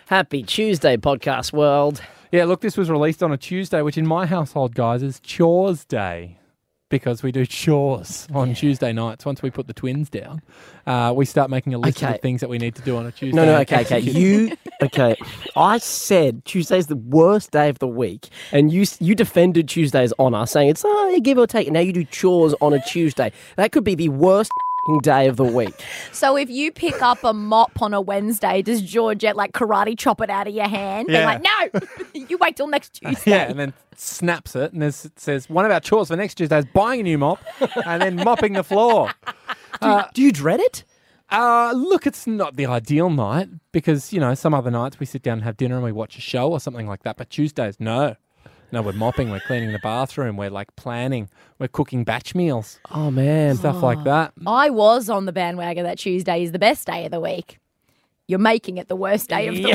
Happy Tuesday, podcast world. Yeah, look, this was released on a Tuesday, which in my household, guys, is Chores Day. Because we do chores on Tuesday nights. Once we put the twins down, we start making a list of the things that we need to do on a Tuesday. No, okay. I said Tuesday's the worst day of the week, and you defended Tuesday's honour, saying it's give or take. Now you do chores on a Tuesday. That could be the worst day of the week. So if you pick up a mop on a Wednesday, does Georgette like karate chop it out of your hand? Yeah. Being like, no, you wait till next Tuesday. Yeah, and then snaps it, and it says, one of our chores for next Tuesday is buying a new mop and then mopping the floor. Do you dread it? Look, it's not the ideal night because, you know, some other nights we sit down and have dinner and we watch a show or something like that, but Tuesdays, no. No, we're mopping, we're cleaning the bathroom, we're like planning, we're cooking batch meals. Oh, man. Stuff like that. I was on the bandwagon that Tuesday is the best day of the week. You're making it the worst day of the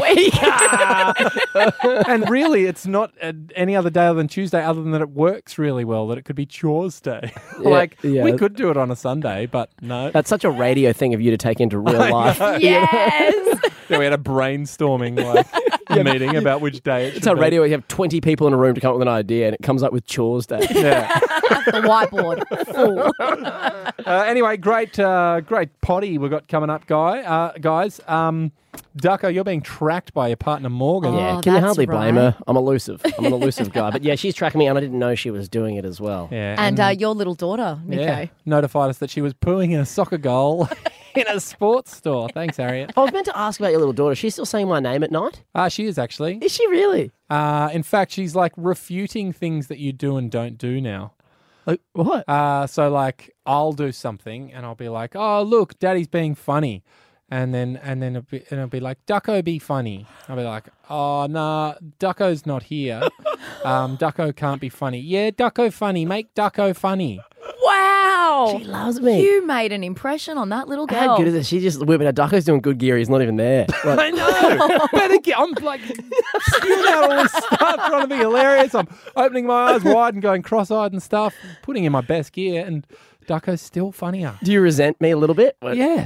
week. And really, it's not any other day other than Tuesday, other than that it works really well, that it could be Chores Day. We could do it on a Sunday, but no. That's such a radio thing of you to take into real life. Yes. Yeah, we had a brainstorming meeting about which day it It's a radio where you have 20 people in a room to come up with an idea, and it comes up with Chores Day. Yeah. The whiteboard full. Anyway, great potty we got coming up, guys. Ducko, you're being tracked by your partner Morgan. Yeah, can you hardly blame her? I'm elusive. I'm an elusive guy. But yeah, she's tracking me, and I didn't know she was doing it as well. Yeah, and your little daughter, Nico, notified us that she was pooing in a soccer goal in a sports store. Thanks, Harriet. I was meant to ask about your little daughter. She's still saying my name at night? She is actually. Is she really? In fact, she's like refuting things that you do and don't do now. Like what? So like I'll do something and I'll be like, "Oh, look, Daddy's being funny." And then it'll be like, Ducko be funny. I'll be like, oh, nah, Ducko's not here. Ducko can't be funny. Yeah, Ducko funny. Make Ducko funny. Wow. She loves me. You made an impression on that little girl. How good is it? She just whipping out. Ducko's doing good gear. He's not even there. Like, I know. Better get, I'm like spewing out all this stuff, trying to be hilarious. I'm opening my eyes wide and going cross-eyed and stuff, putting in my best gear, and Ducko's still funnier. Do you resent me a little bit? Yeah.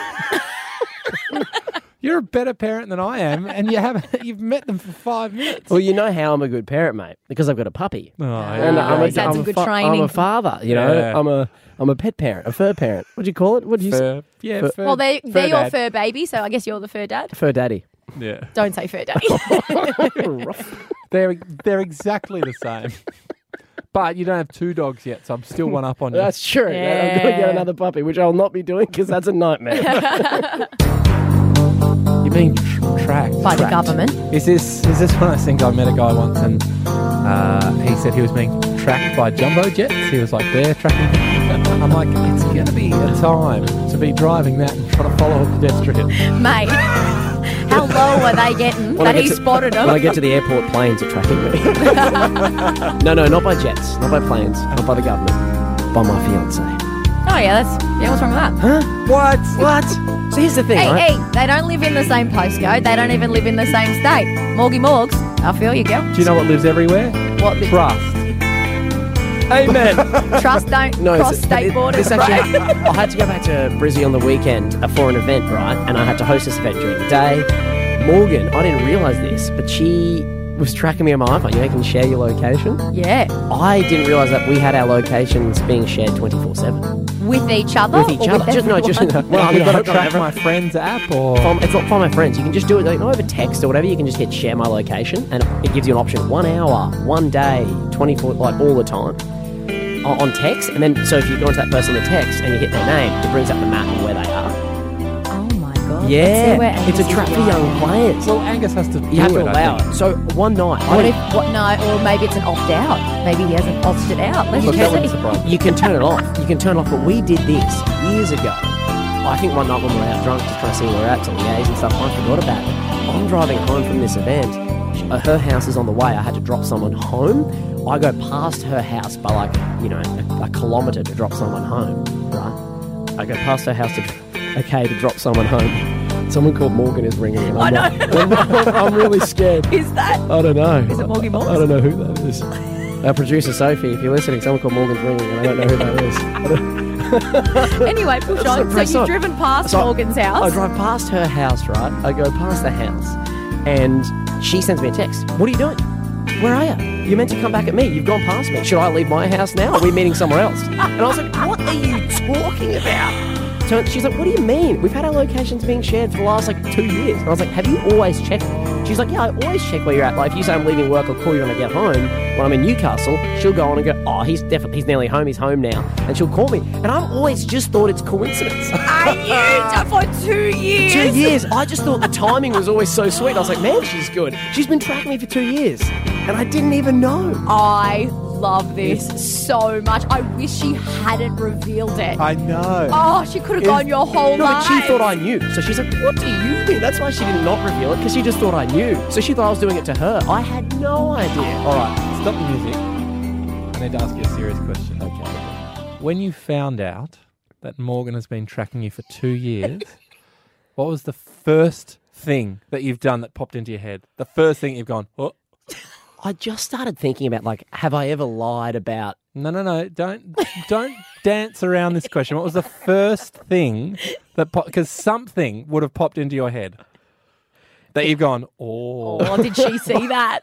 You're a better parent than I am, and you've met them for 5 minutes. Well, you know how I'm a good parent, mate, because I've got a puppy. Oh, And yeah. He's had some good training. I'm a father, you know. Yeah. I'm a pet parent, a fur parent. What do you call it? What do you say? Fur. Yeah, fur. Well, they're fur your dad. fur baby, so I guess you're the fur dad. Fur daddy. Yeah. Don't say fur daddy. They're exactly the same. But you don't have 2 dogs yet, so I'm still one up on you. That's true. Yeah. I'm going to get another puppy, which I'll not be doing because that's a nightmare. You're being tracked. By the government. Is this one of those things? I met a guy once and he said he was being tracked by jumbo jets. He was like, they're tracking him. I'm like, it's going to be a time to be driving that and trying to follow a pedestrian. Mate, how low are they getting that he spotted them? When I get to the airport, planes are tracking me. No, not by jets, not by planes, not by the government, by my fiancée. Oh, yeah, what's wrong with that? Huh? What? So here's the thing, right? Hey, they don't live in the same postcode. They don't even live in the same state. Morgie Morgs, I feel you, girl. Do you know what lives everywhere? What? Trust. Amen. Trust don't cross state borders, this actually, I had to go back to Brizzy on the weekend for an event, right? And I had to host this event during the day. Morgan, I didn't realise this, but she was tracking me on my iPhone. You know, you can share your location. Yeah. I didn't realise that we had our locations being shared 24/7. With each other? With each other. Well, you've got to track my friends app or... It's not from my friends. You can just do it like, over text or whatever. You can just hit share my location and it gives you an option 1 hour, 1 day, 24, like all the time on text. And then, so if you go into that person in the text and you hit their name, it brings up the map of where they are. Oh my God. Yeah. It's a trap for young players. Well, Angus has to You have to allow it. So one night... No, or maybe it's an opt-out. Maybe he hasn't opted out. Let's Look, that wouldn't just see. surprise me. You can turn it off. You can turn it off. But we did this years ago. I think one night when we were out drunk, just trying to see where we're at to liaise and stuff, I forgot about it. I'm driving home from this event. Her house is on the way. I had to drop someone home. I go past her house by a kilometre to drop someone home, right? I go past her house to drop someone home. Someone called Morgan is ringing. And I'm really scared. Is that? I don't know. Is it Morgie Morgs? I don't know who that is. Our producer Sophie, if you're listening, someone called Morgan's ringing and I don't know who that is. Anyway, push on. So you've driven past Morgan's house. I drive past her house, right? I go past the house And she sends me a text. What are you doing? Where are you? You're meant to come back at me. You've gone past me. Should I leave my house now? Or are we meeting somewhere else? And I was like, what are you talking about? So she's like, what do you mean? We've had our locations being shared for the last 2 years. And I was like, have you always checked? She's like, yeah, I always check where you're at. Like, if you say I'm leaving work, I'll call you when I get home. When I'm in Newcastle, she'll go on and go, oh, he's nearly home. He's home now. And she'll call me. And I've always just thought it's coincidence. Are you for 2 years? 2 years. I just thought the timing was always so sweet. I was like, man, she's good. She's been tracking me for 2 years. And I didn't even know. I love this so much. I wish she hadn't revealed it. I know. Oh, she could have gone your whole No, life. but she thought I knew. So she's like, what do you mean? That's why she did not reveal it, because she just thought I knew. So she thought I was doing it to her. I had no idea. All right, stop the music. I need to ask you a serious question. Okay. When you found out that Morgan has been tracking you for 2 years, what was the first thing that you've done that popped into your head? The first thing you've gone, oh. I just started thinking about, have I ever lied about... No. Don't dance around this question. What was the first thing that because something would have popped into your head that you've gone, oh. Oh, did she see that?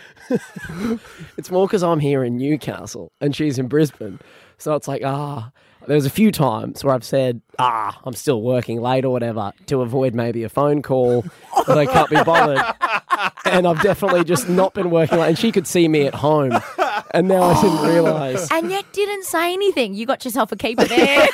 It's more because I'm here in Newcastle and she's in Brisbane. So it's like, there's a few times where I've said, I'm still working late or whatever to avoid maybe a phone call that I can't be bothered. And I've definitely just not been working late. And she could see me at home. And now I didn't realise. And yet didn't say anything. You got yourself a keeper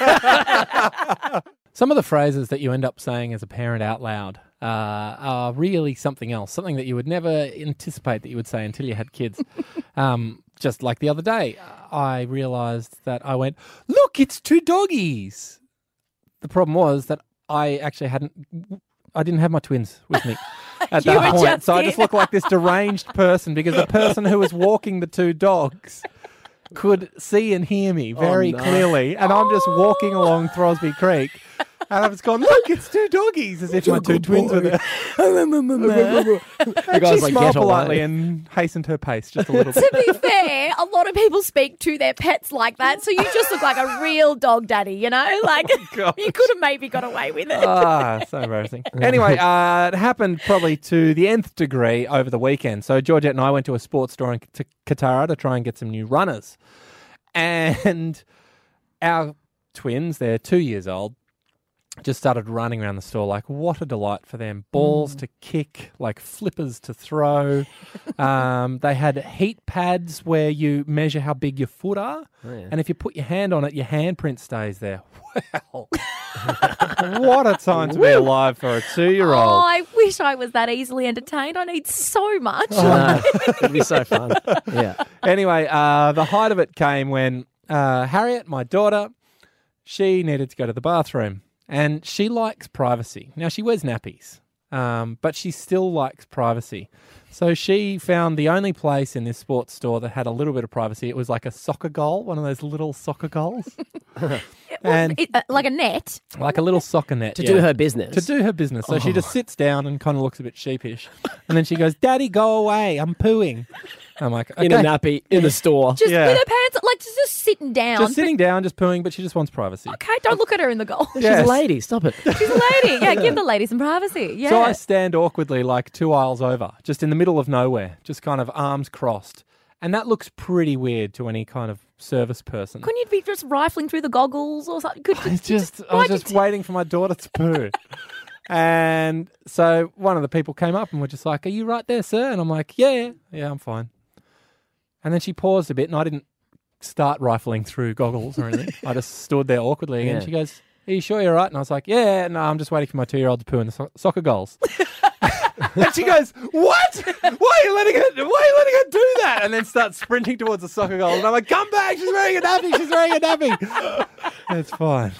there. Some of the phrases that you end up saying as a parent out loud are really something else, something that you would never anticipate that you would say until you had kids. Just like the other day, I realised that I went, look, it's 2 doggies. The problem was that I didn't have my twins with me at You that were point. just So I here. just looked like this deranged person because the person who was walking the 2 dogs could see and hear me very clearly. And I'm just walking along Throsby Creek. And I've just gone, look, it's 2 doggies, as if my 2 twins were there. The And guy's she like, smiled "Get politely away." and hastened her pace just a little bit. To be fair, a lot of people speak to their pets like that, so you just look like a real dog daddy, you know? Like, gosh. you could have maybe got away with it. So embarrassing. Anyway, it happened probably to the nth degree over the weekend. So Georgette and I went to a sports store in Katara to try and get some new runners. And our twins, they're 2 years old, just started running around the store like, what a delight for them. Balls to kick, like flippers to throw. They had heat pads where you measure how big your foot are. Oh, yeah. And if you put your hand on it, your handprint stays there. Wow. What a time to be alive for a 2-year-old. Oh, I wish I was that easily entertained. I need so much. It'd be so fun. Yeah. Anyway, the height of it came when Harriet, my daughter, she needed to go to the bathroom. And she likes privacy. Now, she wears nappies, but she still likes privacy. So she found the only place in this sports store that had a little bit of privacy. It was like a soccer goal, one of those little soccer goals. And Like a net. like a little soccer net. To do her business. To do her business. So she just sits down and kind of looks a bit sheepish. And then she goes, Daddy, go away. I'm pooing. I'm like, okay. In a nappy, in the store. Just Yeah. with her pants, like just sitting down. Just sitting down, just pooing, but she just wants privacy. Okay, don't look at her in the goal. She's Yes. a lady. Stop it. She's a lady. Yeah, give the lady some privacy. Yeah. So I stand awkwardly like 2 aisles over, just in the middle of nowhere, just kind of arms crossed. And that looks pretty weird to any kind of service person. Couldn't you be just rifling through the goggles or something? I was just waiting for my daughter to poo. And so one of the people came up and were just like, are you right there, sir? And I'm like, yeah, I'm fine. And then she paused a bit and I didn't start rifling through goggles or anything. I just stood there awkwardly Yeah. and she goes, are you sure you're right? And I was like, yeah, no, I'm just waiting for my 2-year-old to poo in the soccer goals. And she goes, what? Why are you letting her do that? And then starts sprinting towards the soccer goal. And I'm like, come back. She's wearing a nappy. It's fine.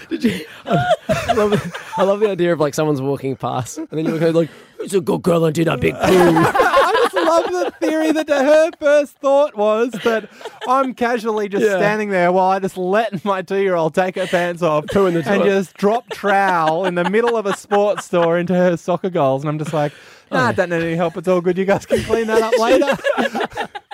I love the idea of like someone's walking past and then you look at her like, it's a good girl and do that big poo. I just love the theory that her first thought was that I'm casually just standing there while I just let my 2-year-old take her pants off Poo in the and toilet. just drop trowel in the middle of a sports store into her soccer goals. And I'm just like, nah, I don't need any help. It's all good. You guys can clean that up later.